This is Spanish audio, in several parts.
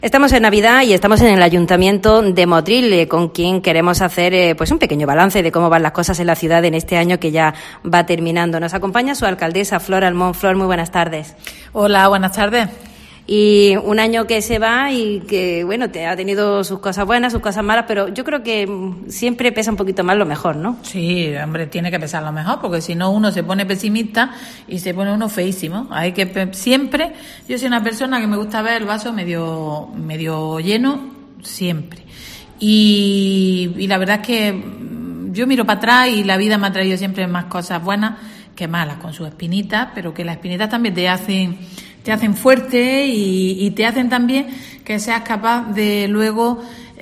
Estamos en Navidad y estamos en el Ayuntamiento de Motril, con quien queremos hacer pues un pequeño balance de cómo van las cosas en la ciudad en este año que ya va terminando. Nos acompaña su alcaldesa, Flor Almón. Flor, muy buenas tardes. Hola, buenas tardes. Y un año que se va y que, bueno, ha tenido sus cosas buenas, sus cosas malas, pero yo creo que siempre pesa un poquito más lo mejor, ¿no? Sí, hombre, tiene que pesar lo mejor, porque si no uno se pone pesimista y se pone uno feísimo. Hay que siempre, yo soy una persona que me gusta ver el vaso medio lleno, siempre. Y la verdad es que yo miro para atrás y la vida me ha traído siempre más cosas buenas que malas, con sus espinitas, pero que las espinitas también te hacen fuerte y te hacen también que seas capaz de luego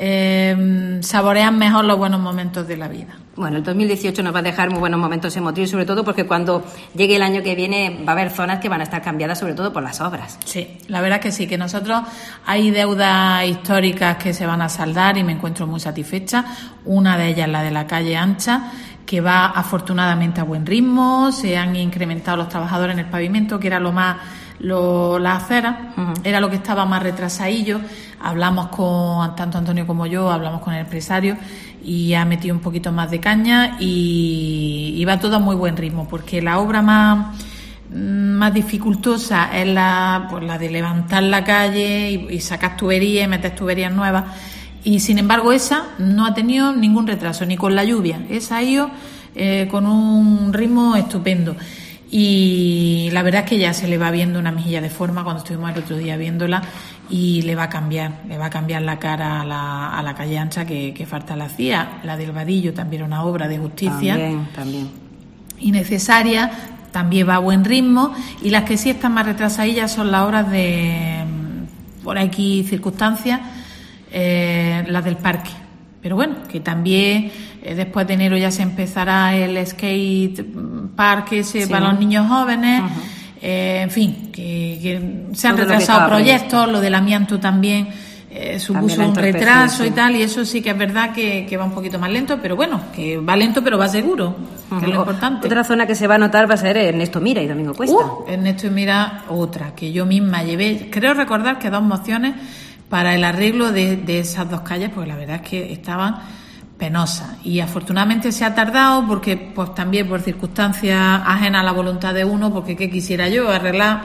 saborear mejor los buenos momentos de la vida. Bueno, el 2018 nos va a dejar muy buenos momentos en Motril, sobre todo porque cuando llegue el año que viene va a haber zonas que van a estar cambiadas, sobre todo por las obras. Sí, la verdad que sí, que nosotros hay deudas históricas que se van a saldar y me encuentro muy satisfecha. Una de ellas, la de la calle Ancha, que va afortunadamente a buen ritmo. Se han incrementado los trabajadores en el pavimento, que era la acera, era lo que estaba más retrasadillo. Hablamos con tanto Antonio como yo, hablamos con el empresario y ha metido un poquito más de caña y va todo a muy buen ritmo, porque la obra más dificultosa es la de levantar la calle y sacar tuberías y meter tuberías nuevas, y sin embargo esa no ha tenido ningún retraso, ni con la lluvia. Esa ha ido con un ritmo estupendo. Y la verdad es que ya se le va viendo una mejilla de forma cuando estuvimos el otro día viéndola, y le va a cambiar la cara a la calle Ancha que falta la hacía. La del Vadillo también era una obra de justicia también. Y necesaria, también va a buen ritmo, y las que sí están más retrasadillas son las obras de por aquí circunstancias, las del parque. Pero bueno, que también después de enero ya se empezará el skate park ese para los niños jóvenes. En fin, que se han retrasado proyectos. Lo del amianto también supuso un retraso y tal, y eso sí que es verdad que va un poquito más lento, pero bueno, que va lento pero va seguro, que es lo importante. Otra zona que se va a notar va a ser Ernesto Mira y Domingo Cuesta. Ernesto Mira, otra, que yo misma llevé, creo recordar que 2 mociones para el arreglo de esas 2 calles, porque la verdad es que estaban penosas, y afortunadamente se ha tardado porque pues también por circunstancias ajenas a la voluntad de uno, porque qué quisiera yo arreglar,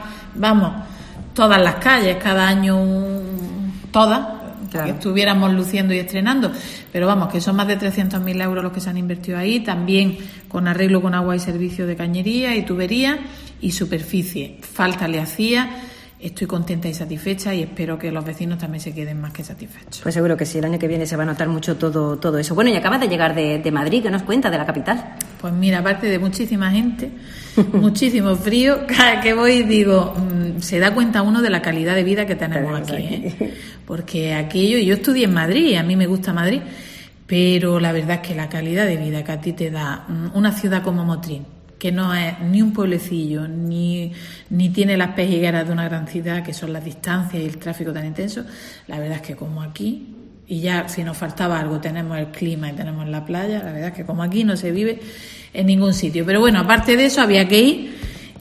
todas las calles cada año, todas, claro, que estuviéramos luciendo y estrenando, pero que son más de 300.000 euros los que se han invertido ahí, también con arreglo con agua y servicio de cañería y tubería y superficie. Falta le hacía. Estoy contenta y satisfecha y espero que los vecinos también se queden más que satisfechos. Pues seguro que sí, el año que viene se va a notar mucho todo eso. Bueno, y acabas de llegar de Madrid, ¿qué nos cuenta de la capital? Pues mira, aparte de muchísima gente, muchísimo frío, cada que voy digo, se da cuenta uno de la calidad de vida que tenemos aquí. Porque aquello, yo estudié en Madrid y a mí me gusta Madrid, pero la verdad es que la calidad de vida que a ti te da una ciudad como Motril, que no es ni un pueblecillo, ni tiene las pejigueras de una gran ciudad, que son las distancias y el tráfico tan intenso, la verdad es que como aquí, y ya si nos faltaba algo, tenemos el clima y tenemos la playa, la verdad es que como aquí no se vive en ningún sitio. Pero bueno, aparte de eso había que ir,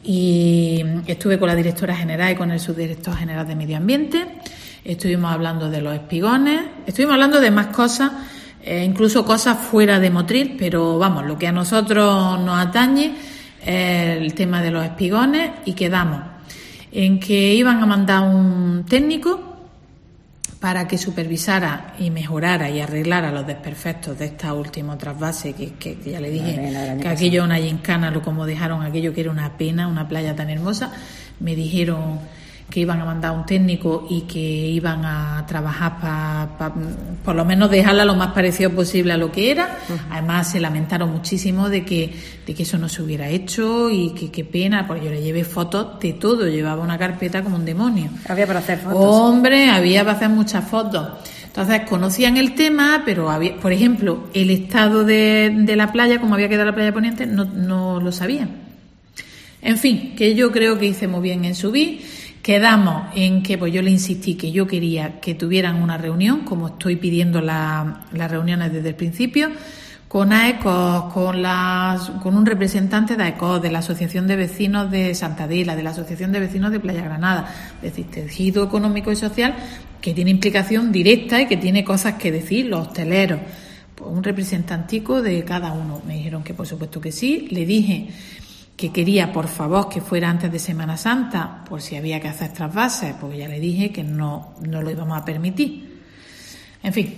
y estuve con la directora general y con el subdirector general de Medio Ambiente, estuvimos hablando de los espigones, estuvimos hablando de más cosas, incluso cosas fuera de Motril, pero lo que a nosotros nos atañe es el tema de los espigones, y quedamos en que iban a mandar un técnico para que supervisara y mejorara y arreglara los desperfectos de esta última trasvase, que ya le dije que aquello es una gincana, como dejaron aquello, que era una pena, una playa tan hermosa. Me dijeron que iban a mandar un técnico y que iban a trabajar para por lo menos dejarla lo más parecido posible a lo que era. Además se lamentaron muchísimo de que eso no se hubiera hecho, y que qué pena, porque yo le llevé fotos de todo, llevaba una carpeta como un demonio. Había para hacer fotos. Hombre, había para hacer muchas fotos. Entonces conocían el tema, pero había, por ejemplo, el estado de la playa, como había quedado la playa Poniente, no lo sabían. En fin, que yo creo que hice muy bien en subir. Quedamos en que, pues yo le insistí que yo quería que tuvieran una reunión, como estoy pidiendo las reuniones desde el principio, con AECOS, con un representante de AECOS, de la Asociación de Vecinos de Santa Adela, de la Asociación de Vecinos de Playa Granada, es decir, tejido económico y social que tiene implicación directa y que tiene cosas que decir, los hosteleros, pues un representantico de cada uno. Me dijeron que por supuesto que sí, le dije que quería por favor que fuera antes de Semana Santa, por si había que hacer trasvases, porque ya le dije que no lo íbamos a permitir. En fin.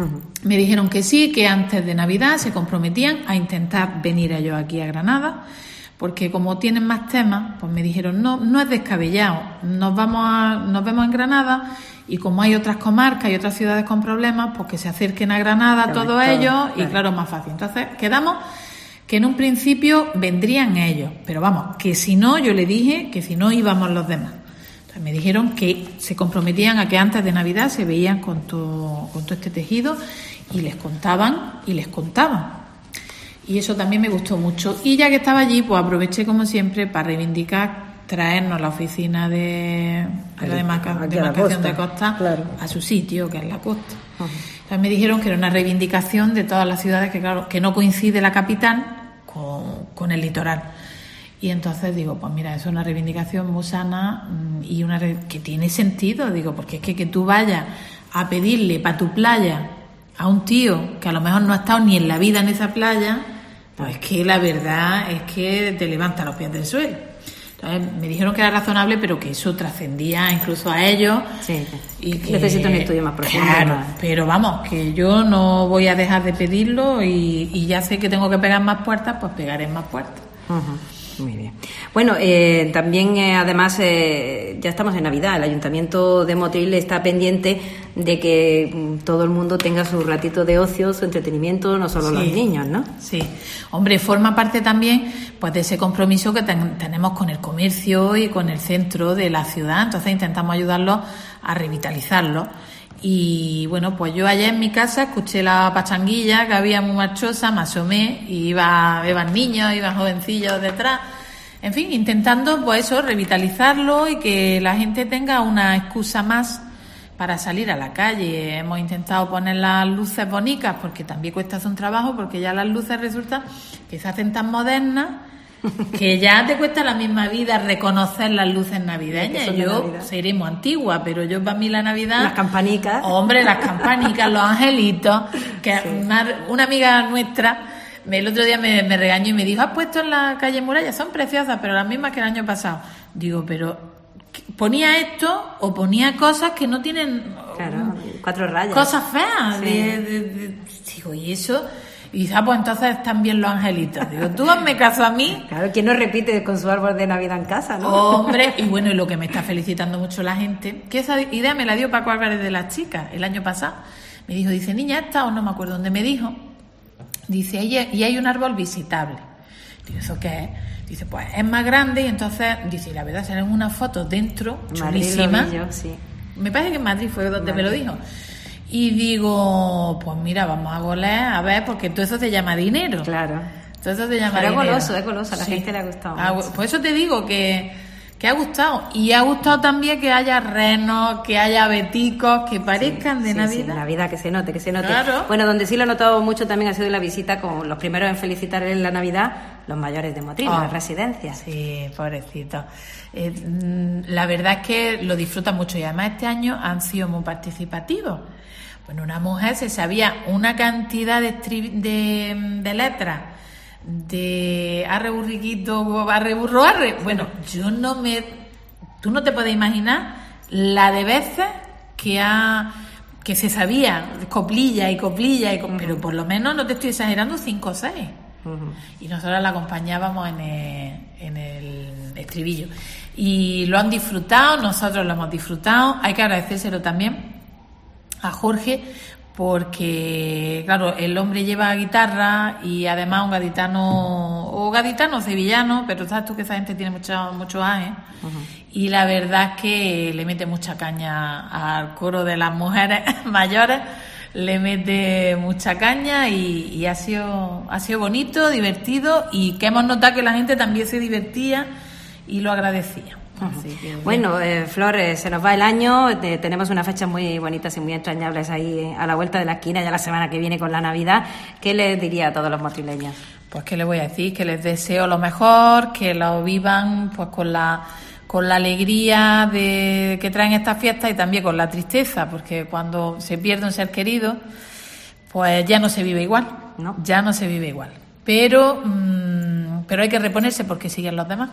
Me dijeron que sí, que antes de Navidad se comprometían a intentar venir ellos aquí a Granada, porque como tienen más temas, pues me dijeron no es descabellado, nos vemos en Granada y como hay otras comarcas y otras ciudades con problemas, pues que se acerquen a Granada todos ellos y claro, más fácil. Entonces quedamos que en un principio vendrían ellos, pero vamos, que si no, yo le dije que si no íbamos los demás. Me dijeron que se comprometían a que antes de Navidad se veían con todo este tejido y les contaban y les contaban. Y eso también me gustó mucho. Y ya que estaba allí, pues aproveché como siempre para reivindicar traernos la oficina de demarcación de costa claro, a su sitio, que es la costa. Uh-huh. Entonces me dijeron que era una reivindicación de todas las ciudades, que claro, que no coincide la capital con el litoral. Y entonces digo, pues mira, eso es una reivindicación muy sana y que tiene sentido, digo, porque es que tú vayas a pedirle para tu playa a un tío que a lo mejor no ha estado ni en la vida en esa playa, pues es que la verdad es que te levanta los pies del suelo. Entonces me dijeron que era razonable, pero que eso trascendía incluso a ellos. Sí, y que necesito un estudio más profundo. Claro, pero vamos, que yo no voy a dejar de pedirlo y ya sé que tengo que pegar más puertas, pues pegaré más puertas. Uh-huh. Muy bien. Bueno, también además ya estamos en Navidad. El Ayuntamiento de Motril está pendiente de que todo el mundo tenga su ratito de ocio, su entretenimiento, no solo los niños, ¿no? Sí. Hombre, forma parte también pues de ese compromiso que tenemos con el comercio y con el centro de la ciudad. Entonces intentamos ayudarlos a revitalizarlo. Y bueno, pues yo ayer en mi casa escuché la pachanguilla que había muy marchosa, me asomé y iban niños, iban jovencillos detrás. En fin, intentando pues eso, revitalizarlo y que la gente tenga una excusa más para salir a la calle. Hemos intentado poner las luces bonitas porque también cuesta hacer un trabajo, porque ya las luces resulta que se hacen tan modernas que ya te cuesta la misma vida reconocer las luces navideñas. Yo seré muy antigua, pero yo para mí la Navidad... Las campanicas. Hombre, las campanicas, los angelitos, que sí. Una amiga nuestra el otro día me regañó y me dijo, ¿has puesto en la calle Muralla? Son preciosas, pero las mismas que el año pasado. Digo, pero ponía esto o ponía cosas que no tienen... Claro, 4 rayas. Cosas feas. Sí. Digo, ¿y eso? Y dice, pues entonces están bien los angelitos. Digo, tú hazme caso a mí. Claro, ¿quién no repite con su árbol de Navidad en casa, no? Hombre, y bueno, y lo que me está felicitando mucho la gente, que esa idea me la dio Paco Álvarez de las Chicas el año pasado. Me dijo, dice, niña, esta, o no me acuerdo dónde me dijo, dice, y hay un árbol visitable. Digo, ¿eso qué es? Dice, pues es más grande y entonces, dice, la verdad, salen unas fotos dentro, chulísimas. Sí. Me parece que en Madrid fue donde me lo dijo. Y digo, pues mira, vamos a goler, a ver, porque todo eso te llama dinero. Claro. Todo eso te llama dinero. Pero es goloso, a la gente le ha gustado. Por eso te digo que ha gustado. Y ha gustado también que haya renos, que haya abeticos, que parezcan de Navidad. Sí, Navidad, que se note. Claro. Bueno, donde sí lo he notado mucho también ha sido la visita con los primeros en felicitar en la Navidad, los mayores de Motril, las residencias. Sí, pobrecitos. La verdad es que lo disfrutan mucho y además este año han sido muy participativos. Bueno, una mujer se sabía una cantidad de letras de arre burriquito, arre burro, arre. Bueno, tú no te puedes imaginar la de veces que se sabía coplilla, pero por lo menos, no te estoy exagerando, 5 o 6. Uh-huh. Y nosotros la acompañábamos en el estribillo. Y lo han disfrutado, nosotros lo hemos disfrutado. Hay que agradecérselo también a Jorge, porque claro, el hombre lleva guitarra y además un gaditano sevillano, pero sabes tú que esa gente tiene mucho años. Uh-huh. Y la verdad es que le mete mucha caña al coro de las mujeres mayores, le mete mucha caña y ha sido bonito, divertido, y que hemos notado que la gente también se divertía y lo agradecía. Así que, bueno, Flor, se nos va el año, tenemos unas fechas muy bonitas y muy entrañables ahí a la vuelta de la esquina, ya la semana que viene con la Navidad. ¿Qué les diría a todos los motrileños? Pues qué les voy a decir, que les deseo lo mejor, que lo vivan pues con la alegría que traen estas fiestas y también con la tristeza, porque cuando se pierde un ser querido, pues ya no se vive igual, ¿no? Ya no se vive igual. Pero hay que reponerse porque siguen los demás.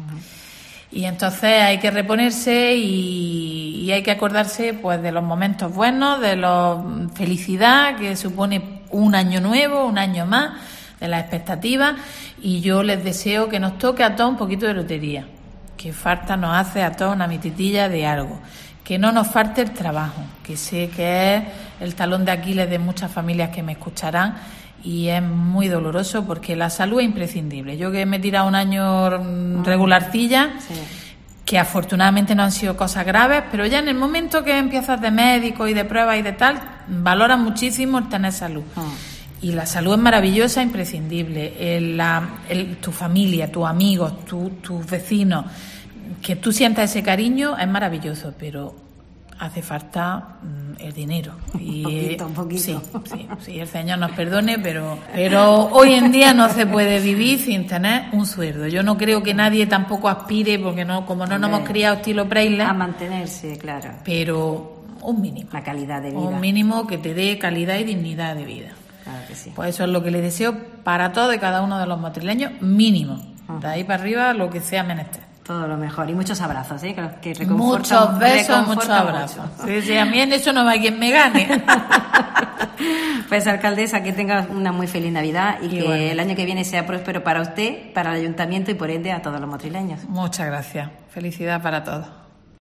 Y entonces hay que reponerse y hay que acordarse pues de los momentos buenos, de la felicidad que supone un año nuevo, un año más, de las expectativas. Y yo les deseo que nos toque a todos un poquito de lotería, que falta nos hace a todos una mititilla de algo, que no nos falte el trabajo, que sé que es el talón de Aquiles de muchas familias que me escucharán. Y es muy doloroso porque la salud es imprescindible. Yo que me he tirado un año regularcilla, sí, que afortunadamente no han sido cosas graves, pero ya en el momento que empiezas de médico y de pruebas y de tal, valoras muchísimo el tener salud. Y la salud es maravillosa, imprescindible. Tu familia, tus amigos, tus vecinos, que tú sientas ese cariño es maravilloso, pero hace falta el dinero. Y un poquito. Sí, el Señor nos perdone, pero hoy en día no se puede vivir sin tener un sueldo. Yo no creo que nadie tampoco aspire, porque como no nos hemos criado estilo Preisler, a mantenerse, claro. Pero un mínimo. La calidad de vida. Un mínimo que te dé calidad y dignidad de vida. Claro que sí. Pues eso es lo que les deseo para todos y cada uno de los motrileños, mínimo. De ahí para arriba, lo que sea menester. Todo lo mejor. Y muchos abrazos, ¿eh? Que muchos besos, muchos abrazos. Sí, a mí en eso no va quien me gane. Pues, alcaldesa, que tenga una muy feliz Navidad y que el año que viene sea próspero para usted, para el ayuntamiento y por ende a todos los motrileños. Muchas gracias. Felicidad para todos.